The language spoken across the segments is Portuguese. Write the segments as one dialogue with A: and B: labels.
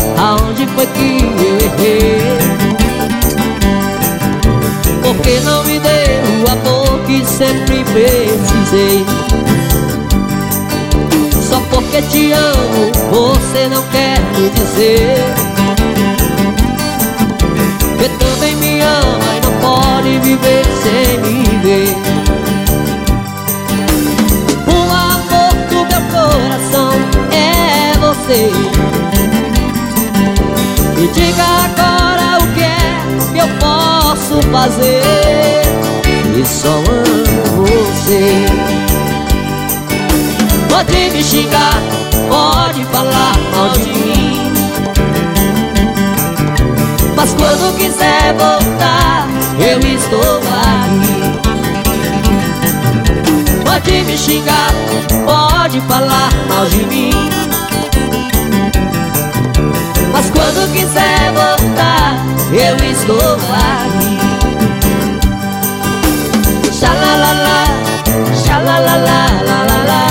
A: aonde foi que eu errei? Porque não me deu o amor que sempre precisei? Só porque te amo, você não quer me dizer que também me ama e não pode viver sem me ver. O amor do meu coração é você. Me diga agora o que é que eu posso fazer, e só amo você. Pode me xingar, pode falar mal de mim, mas quando quiser voltar, eu estou aqui. Pode me xingar, pode falar mal de mim, mas quando quiser voltar, eu estou aqui. Xalalala, xalalala, lalala.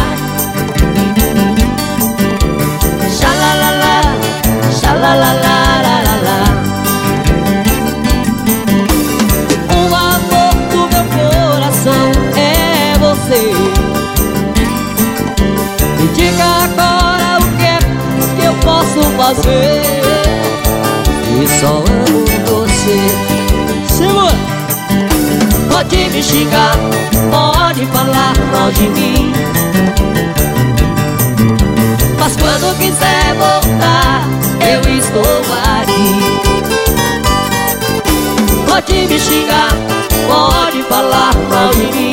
A: Xalalala, xalalala, lalala. O amor do meu coração é você. Me diga agora o que é que eu posso fazer, e só amo você. Segura! Pode me xingar, pode falar mal de mim, mas quando quiser voltar, eu estou aqui. Pode me xingar, pode falar mal de mim,